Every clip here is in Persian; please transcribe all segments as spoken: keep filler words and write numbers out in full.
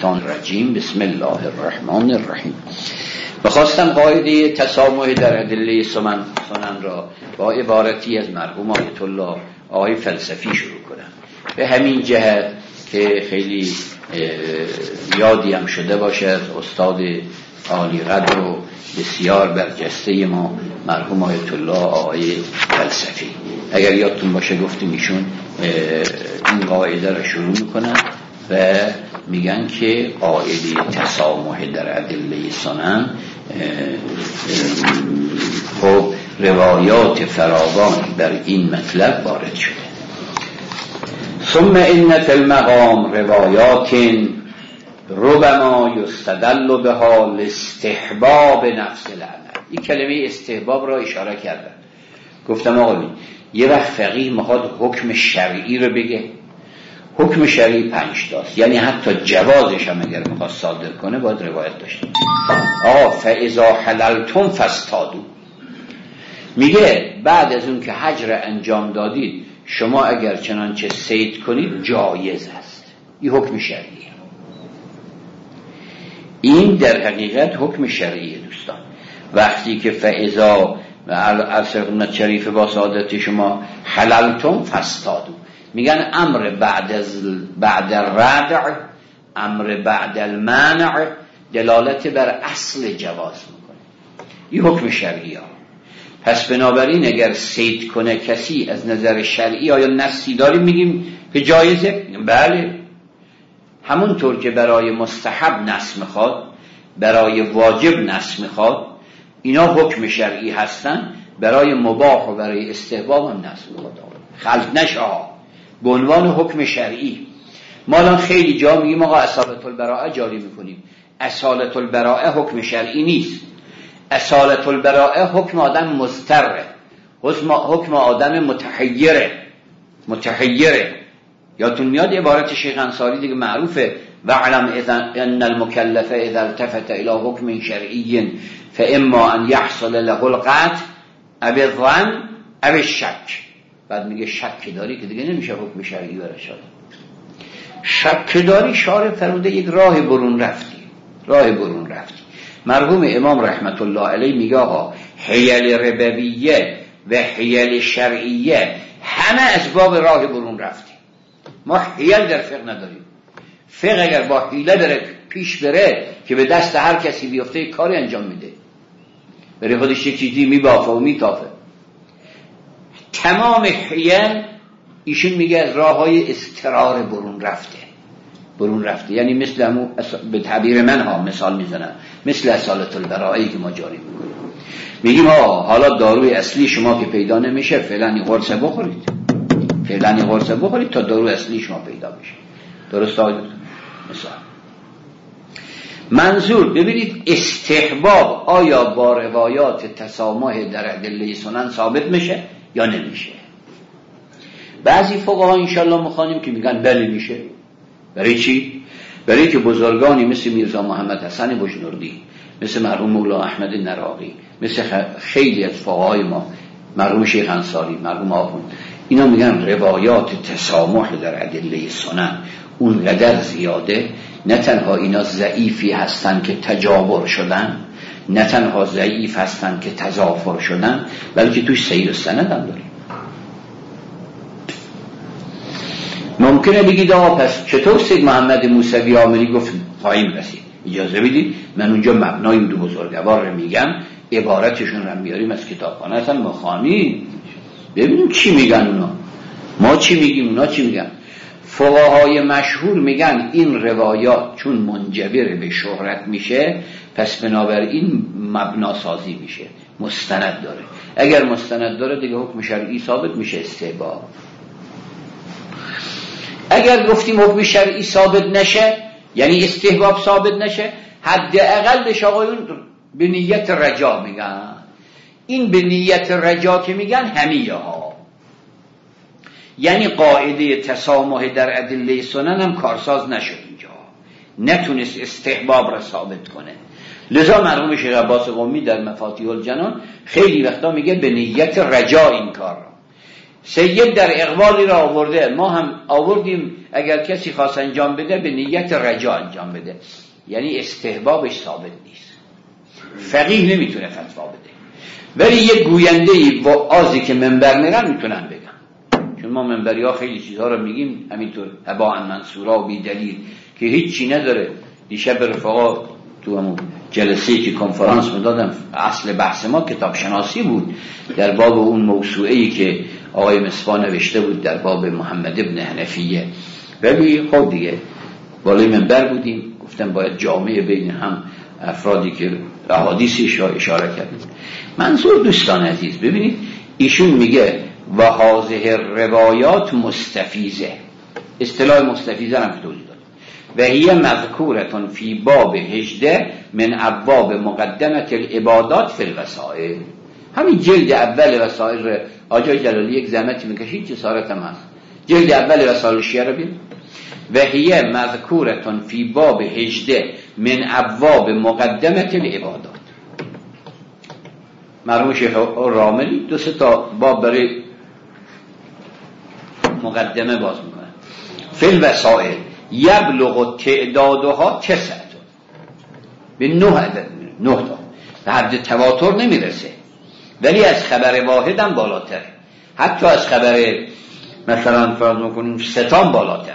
الشیطان الرجیم. بسم الله الرحمن الرحیم. بخواستم قاعده تسامح در ادله سنن سنن را با عبارتی از مرحوم آیت الله آقای فلسفی شروع کنم، به همین جهت که خیلی یادی هم شده باشه از استاد عالی قدر و بسیار برجسته ما مرحوم آیت الله آقای فلسفی. اگر یادتون باشه گفتیم ایشون این قاعده را شروع میکنن و میگن که قاعده تسامح در ادله سنن خب روایات فراوان بر این مطلب وارد شده. ثم ان فی المقام روایات ربما یستدل بها لاستحباب نفس العمل. این کلمه استحباب را اشاره کردن. گفتم آقا یه وقت فقیه میخواد حکم شرعی رو بگه، حکم شرعی پنج تاست، یعنی حتی جوازش هم اگر میخواد صادر کنه باید روایت داشته. آقا فاذا حللتم فاصطادوا، میگه بعد از اون که حج را انجام دادید شما اگر چنانچه صید کنید جایز است. این حکم شرعیه. این در حقیقت حکم شرعیه دوستان. وقتی که فاذا اصل شریف با سعادت شما حللتم فاصطادوا، میگن امر بعد از بعد الردع، امر بعد المنع دلالت بر اصل جواز میکنه. این حکم شرعی ها. پس بنابراین اگر صید کنه کسی از نظر شرعی آیا نصی داریم میگیم که جایزه؟ بله. همونطور که برای مستحب نص میخواد، برای واجب نص میخواد، اینا حکم شرعی هستن، برای مباح و برای استحباب هم نص میخواد. خلط نشه به عنوان حکم شرعی. ما الان خیلی جا میگیم آقا اصالت البراءه جاری میکنیم. اصالت البراءه حکم شرعی نیست. اصالت البراءه حکم آدم مضطره، حکم آدم متحیره متحیره یادتون میاد عبارت شیخ انصاری دیگه معروفه، وعلم ان المکلف اذا التفت الى حکم شرعی فاما ان يحصل له القطع او الظن او الشک. بعد میگه شک داری که دیگه نمیشه حکم شرعی براش. شک داری شارع فرموده یک راه برون رفتی، راه برون رفتی. مرحوم امام رحمت الله علیه میگه آقا حیل ربویه و حیل شرعیه همه اسباب راه برون رفتی. ما حیل در فقه نداریم. فقه اگر با حیله داره پیش بره که به دست هر کسی بیفته کاری انجام میده، بری خودش یک چیزی میبافه و میتافه. تمام حیل ایشون میگه از راه های استقرار برون رفته، برون رفته. یعنی مثل همون به تعبیر من ها مثال میزنم، مثل اصالت البراءه‌ای که ما جاری میکنیم. میگیم ها حالا داروی اصلی شما که پیدا نمیشه فعلا این قرصه بخورید، فعلا این قرصه بخورید تا داروی اصلی شما پیدا بشه. درست آید مثال. منظور ببینید استحباب آیا با روایات تسامح در ادله سنن ثابت میشه یا نمیشه؟ بعضی فقها انشالله میخوانیم که میگن بله میشه. برای چی؟ برای که بزرگانی مثل میرزا محمد حسن بجنوردی، مثل مرحوم مولا احمد نراقی، مثل خیلی از فقهای ما، مرحوم شیخ انصاری، مرحوم آخوند، اینا میگن روایات تسامح در ادله سنن اونقدر زیاده، نه تنها اینا ضعیفی هستن که تجابر شدن، نه تنها ضعیف هستن که تضافر شدن، بلکه توش سیر السند هم داریم. ممکنه بگید آقا پس چطور سید محمد موسوی عاملی گفت خواهیم رسید؟ اجازه بدید من اونجا مبنای دو بزرگوار رو میگم، عبارتشون رو میاریم از کتابخانه اصلا مخانی، ببینیم چی میگن اونا، ما چی میگیم اونا چی میگن. فقهای مشهور میگن این روایات چون منجبر به شهرت میشه پس بنابراین مبنا سازی میشه، مستند داره. اگر مستند داره دیگه حکم شرعی ثابت میشه استحباب. اگر گفتیم حکم شرعی ثابت نشه یعنی استحباب ثابت نشه، حداقلش آقایون به نیت رجا میگن. این به نیت رجا که میگن همیه ها، یعنی قاعده تسامح در ادله سنن هم کارساز نشد اینجا، نتونست استحباب را ثابت کنه. لذا مرحوم شیخ عباس قمی در مفاتیح الجنان خیلی وقتا میگه به نیت رجا این کار را. سید در اقوالی را آورده، ما هم آوردیم اگر کسی خواست انجام بده به نیت رجا انجام بده، یعنی استحبابش ثابت نیست، فقیه نمیتونه فتوا بده، ولی یک گوینده‌ای و آزی که منبر میرن میتونن بگن، چون ما منبری ها خیلی چیزها رو میگیم همینطور اباء منصورا و بی دلیل که هیچی نداره. دیشب رفقا تو همون جلسه‌ای که کنفرانس میدادم، اصل بحث ما کتاب شناسی بود در باب اون موسوعه‌ای که آقای مصباح نوشته بود در باب محمد ابن حنفیه، ولی خب دیگه بالای منبر بودیم، گفتم باید جامعه بین هم افرادی که احادیثش را اشاره کردیم. منظور دوستان عزیز ببینید، ایشون میگه و هذه روایات مستفیزه، اصطلاح مستفیزه هم توضیح داد، و هی مذکورتون فی باب هجده من ابواب مقدمت العبادات فی الوسائل. همین جلد اول وسائل آجای جلالی یک زحمتی میکشید جسارت هم هست، جلد اول وسائل شیعه رو بین، و هی مذکورتون فی باب هجده من ابواب مقدمت العبادات. مرحوم شیخ راملی دو سه تا باب برای مقدمه باز میکنه. فی الوسائل یبلغ تعدادها تسعه، به نه عدد، نه تا، به حد تواتر نمیرسه، ولی از خبر واحد هم بالاتره، حتی از خبر مثلا فرض میکنیم ستان بالاتره.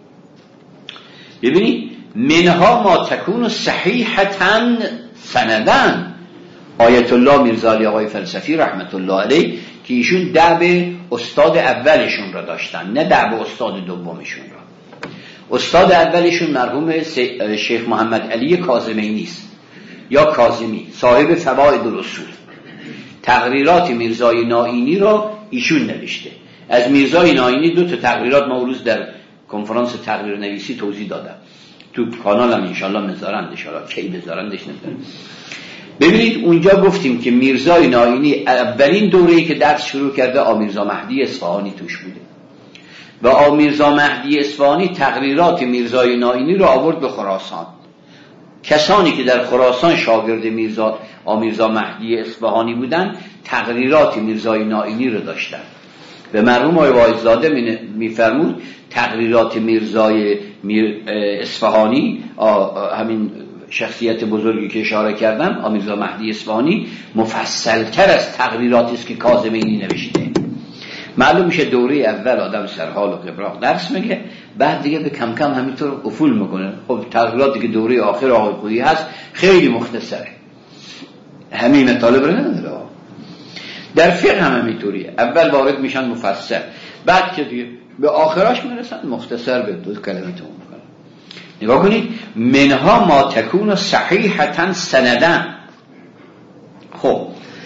ببینید منها ما تکون صحیحتاً سندن. آیت الله میرزا علی آقای فلسفی رحمت الله علیه که ایشون دعو استاد اولشون را داشتن، نه دعو استاد دومشون را. استاد اولشون مرحوم شیخ محمد علی کاظمی است یا کاظمی، صاحب فوائد الرسول. تقریرات میرزای نائینی را ایشون نوشته. از میرزای نائینی دو تا تقریرات ما روز در کنفرانس تقریر نویسی توضیح دادم، تو کانالم انشالله میذارند، انشالله کی بذارندش نمیدونم. ببینید اونجا گفتیم که میرزای نائینی اولین دوره‌ای که درس شروع کرده آمیرزا مهدی اصفهانی توش بوده و آمیرزا مهدی اصفهانی تقریرات میرزای نائینی رو آورد به خراسان. کسانی که در خراسان شاگرد میرزا آمیرزا مهدی اصفهانی بودن تقریرات میرزای نائینی رو داشتن. به مرحوم آقای واعظ‌زاده میفرمود تقریرات میرزای میر اصفهانی، همین شخصیت بزرگی که اشاره کردم آمیرزا مهدی اصفهانی، مفصل‌تر از تقریراتی است که کاظمی نوشته. معلوم میشه دوره اول آدم سرحال و قبراق درس میگه، بعد دیگه به کم کم همینطور افول میکنه. خب تقریراتی که دوره آخر آقای خودی هست خیلی مختصره، همین مطالب رو نداره. در فقه هم همینطوریه، اول وارد میشن مفصل، بعد که دیگه به آخراش میرسن مختصر به دو کلمه تموم میکنن. نگاه کنید منها ما تکون صحیحتاً سندن. خب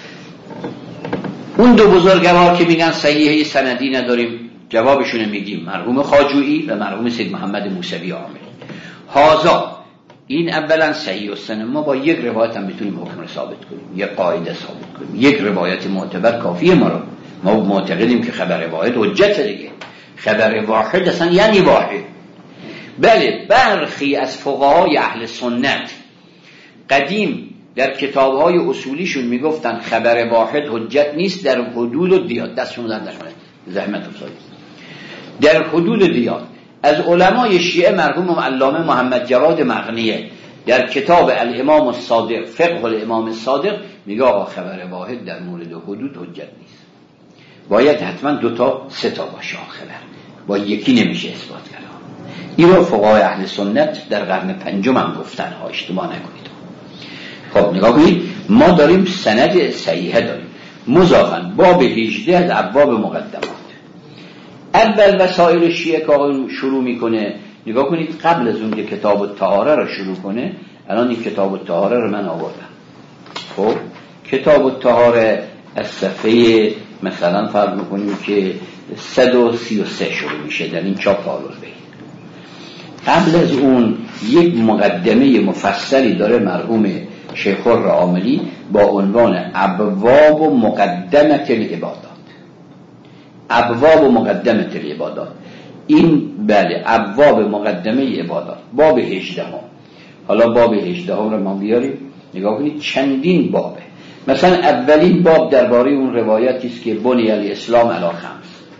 اون دو بزرگوار که میگن صحیحه سندی نداریم، جوابشون میگیم مرحوم خواجویی و مرحوم سید محمد موسوی عاملی. هازا این اولا صحیح و سند، ما با یک روایت هم میتونیم حکم رو ثابت کنیم، یک قاعده ثابت کنیم، یک روایت معتبر کافیه. ما رو ما معتقدیم که خبر واحد حجت دیگه، خبر واحد اصلا یعنی واحد. بله برخی از فقهای اهل سنت قدیم در کتاب‌های اصولیشون میگفتن خبر واحد حجت نیست در حدود و دیات، دستشون در دشمنه زحمت افتادید در حدود دیات. از علمای شیعه مرحوم علامه محمد جواد مغنیه در کتاب الامام الصادق فقه الامام الصادق میگه آقا خبر واحد در مورد حدود حجت نیست، باید حتما دو تا سه تا باشه، خبر با یکی نمیشه اثبات کرد. این رو فقهای اهل سنت در قرن پنجم هم گفتن ها، اشتباه نکنید. خب نگاه کنید ما داریم سند صحیحه داریم، مضافاً باب هجده از ابواب مقدمات. اول وسائل شیعه که شروع میکنه، نگاه کنید قبل از اون که کتاب الطهاره رو شروع کنه، الان این کتاب الطهاره رو من آوردم. خب کتاب الطهاره از صفحه مثلا فرض میکنیم که صد و سی و سه شروع میشه در این چاپ آلوزبهی. قبل از اون یک مقدمه مفصلی داره مرحوم شیخ الراملی با عنوان ابواب و مقدمت العبادات. ابواب و مقدمت العبادات، این بله ابواب مقدمه عبادات، باب هجده ها. حالا باب هجده ها رو ما بیاریم نگاه کنید، چندین بابه. مثلا اولین باب درباره اون روایتی است که بنی الاسلام علی خمس،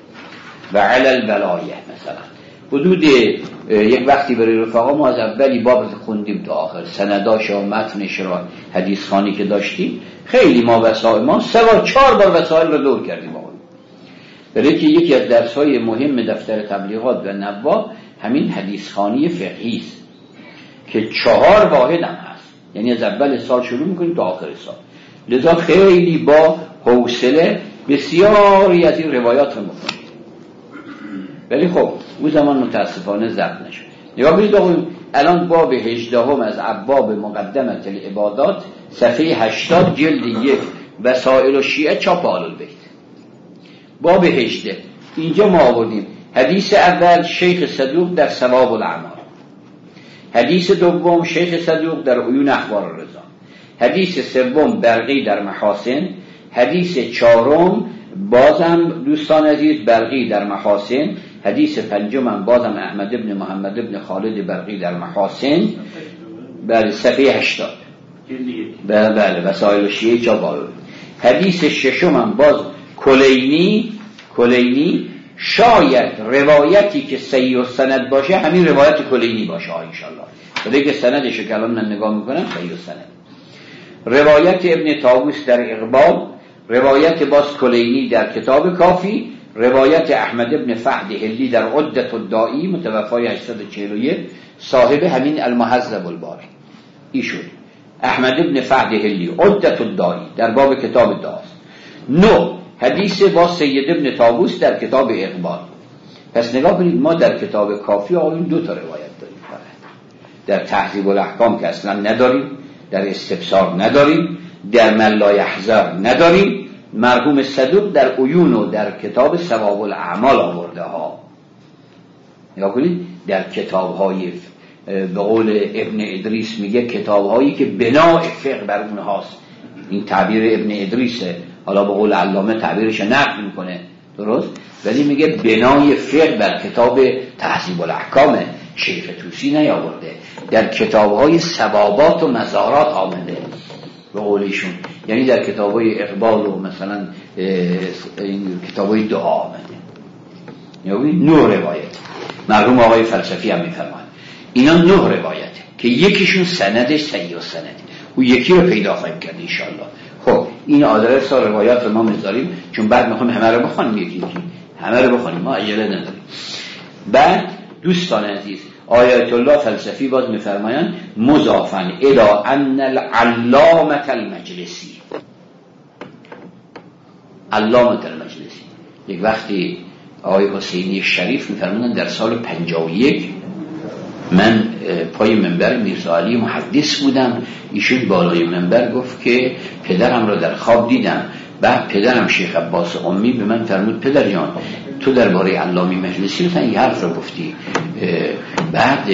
و علی الولایه مثلا حدود یک وقتی برای رفقا ما از اولی باب خوندیم تا آخر سنداش و متنش را حدیث خانی که داشتیم خیلی ما وسائل ما سه بار چهار بار وسائل رو دور کردیم آقا. برای که یکی از درس‌های مهم دفتر تبلیغات و نوا همین حدیث خانی فقهی است که چهار واحد هم هست، یعنی از اول سال شروع میکنیم تا آخر سال. لذا خیلی با حوصله بسیاری از این روایات رو میخونیم. ولی خب اون زمان متاسفانه ضبط نشد. نگاه کنید آقا الان باب هجدهم از ابواب مقدمه العبادات صفحه هشتاد جلد یک وسائل و شیعه چاپ آل البیت باب هجده. اینجا ما آوردیم حدیث اول شیخ صدوق در ثواب الاعمال، حدیث دوم شیخ صدوق در عیون اخبار الرضا، حدیث سوم برقی در محاسن، حدیث چهارم بازم دوستان عزیز برقی در محاسن، حدیث پنجم بازم احمد ابن محمد ابن خالد برقی در محاسن. بله صفحه هشتاد بله بله وسائل شیعه چاپ. حدیث ششم باز کلینی کلینی شاید روایتی که صحیح و سند باشه همین روایت کلینی باشه ان شاء الله، ولی که سندش که الان من نگاه میکنم صحیح و سند. روایت ابن طاووس در اقبال، روایت باز کلینی در کتاب کافی، روایت احمد ابن فهد هلی در عدت الدائی متوفای هشتصد و چهل و یک صاحب همین المهذب الباری ایشون احمد ابن فهد هلی عدت الدائی در باب کتاب داست. نو حدیث با سید ابن طاووس در کتاب اقبال. پس نگاه کنید ما در کتاب کافی آقایون دو تا روایت داریم فقط، در تهذیب الاحکام که اصلا نداریم، در استبصار نداریم، در من لا یحذر نداریم. مرحوم صدوق در عیون و در کتاب ثواب الاعمال آورده ها. نگاه کنید در کتاب های به قول ابن ادریس میگه کتاب هایی که بناء فقه بر اونهاست. این تعبیر ابن ادریسه، حالا به قول علامه تعبیرش نقل میکنه درست، ولی میگه بنای فقه بر کتاب تهذیب الاحکام شیخ طوسی نیاورده، در کتاب‌های ثوابات و مزارات آمده به قول ایشون، یعنی در کتاب‌های اقبال و مثلا این کتاب‌های دعا آمده. یعنی نه روایت. مرحوم آقای فلسفی هم میفرمایند اینا نه روایته که یکیشون سندش صحیح و سند، او یکی رو پیدا خواهیم کرد ان شاء الله. خب این آدرس ها روایات رو ما میذاریم چون بعد میخوایم همه رو بخونیم، یکی یکی همه رو بخونیم، ما عجله نداریم. بعد دوستان عزیز آیت الله فلسفی باز میفرمایند مضافن الی ان العلامه المجلسی، علامه المجلسی. یک وقتی آقای حسینی شریف میفرمایند در سال پنجاه و یک من پای منبر میرزا علی محدث بودم، ایشون بالای منبر گفت که پدرم را در خواب دیدم. بعد پدرم شیخ عباس امی به من فرمود پدر جان تو درباره علامه مجلسی مثلا این حرف را گفتی، بعد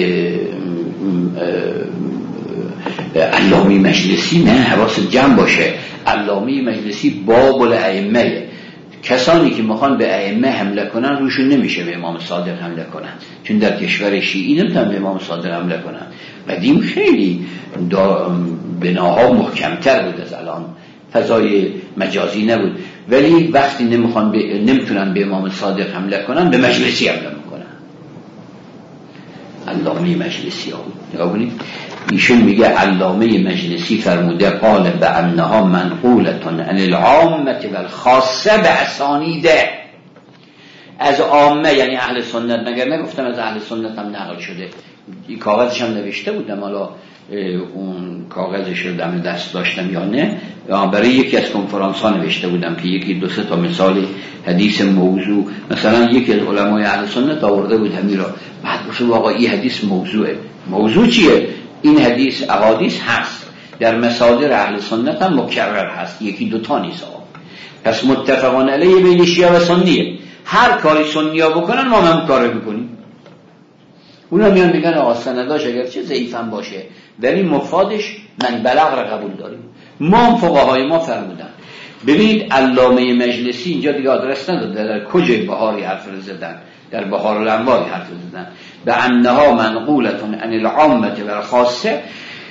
علامه مجلسی نه حواست جمع باشه، علامه مجلسی باب الائمه، کسانی که میخوان به ائمه حمله کنن روشون نمیشه به امام صادق حمله کنن، چون در کشور شیعی نمیتونن به امام صادق حمله کنن. قدیم خیلی بناها محکمتر بود از الان، فضای مجازی نبود، ولی وقتی نمیخوان به نمیتونن به امام صادق حمله کنن به مجلسی حمله میکنن. علامه مجلسی ها نگاه کنید ایشون میگه علامه مجلسی فرموده قال بانها منقولتون عن العامه والخاصه باسانیده، از عامه یعنی اهل سنت، مگر نگفتم از اهل سنت هم نقل شده. این کاغذش هم نوشته بودم، حالا اون کاغذش رو دم دست داشتم یا نه، برای یکی از کنفرانس ها نوشته بودم که یکی دو سه تا مثال حدیث موضوع، مثلا یکی از علمای اهل سنت آورده بود همین را، بعد گفت واقعا این حدیث موضوعه. موضوع چیه؟ این حدیث احادیث هست در مصادر اهل سنت هم مکرر هست، یکی دو تا نیست. پس متفقان علیه بین شیعه و سنیه، هر کاری سنی‌ها بکنن ما هم کارو میکنیم. اونا میان میگن آقا سنداش اگر چه ضعیف هم باشه ولی مفادش من بلغ را قبول داریم. ما هم فقهای ما فرمودن. ببینید علامه مجلسی اینجا دیگه آدرس نداده در کجای بهاری حرف زدن، در بهار الانوار حرف زدن به انها منقولتون عن العامه والخاصه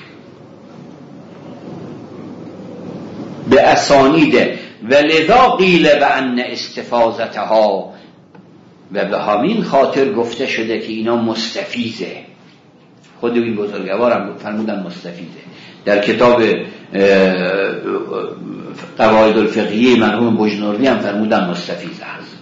به اسانید ولذا قیل بان استفاضتها و به همین خاطر گفته شده که اینا مستفیضه. خود این بزرگوارم فرمودن مستفیضه. در کتاب قواعد الفقهیه مرحوم بجنوردی هم فرمودن مستفیض هست.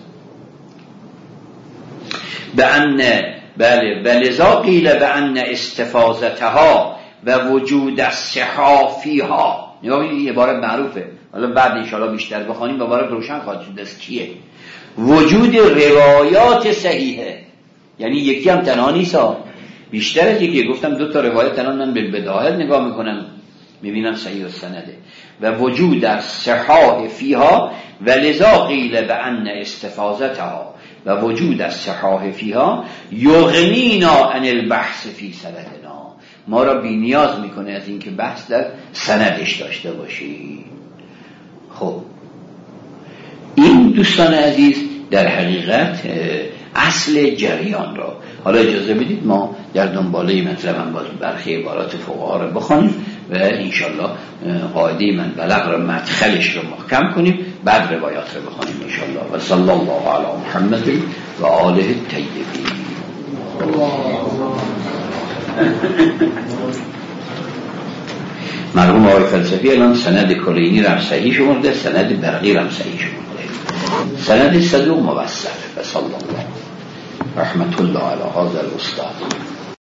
به ان بله بلذا قیل به ان استفاضتها و وجود الصحا فیها. نگاه این عبارت معروفه، حالا بعد انشاءالله بیشتر بخوانیم عبارت روشن خواهد شد از کیه. وجود روایات صحیحه، یعنی یکی هم تنها نیست، بیشتر از یکی. گفتم دو تا روایت تنها من بالبداهه نگاه میکنم میبینم صحیح السنده. و وجود الصحاح فیها و لذا قیل به ان استفاضتها و وجود الصحاح فیها یغنینا عن البحث فی سندنا. ما را بی نیاز میکنه از اینکه بحث در سندش داشته باشی. خب این دوستان عزیز در حقیقت اصل جریان را. حالا اجازه بدید ما در دنباله مطلب هم باز برخی عبارات فقها را بخوانیم و انشالله قاعده من بلغ را مدخلش را محکم کنیم، بعد روایات را بخوانیم انشالله. و صلی الله علی محمد و آله الطیبین. مرحوم آقای فلسفی الان سند کلینی را صحیح شمرده، سند برقی را صحیح شمرده، سند صدوق موثق. و صلی الله رحمت الله علی هذا الاستاذ.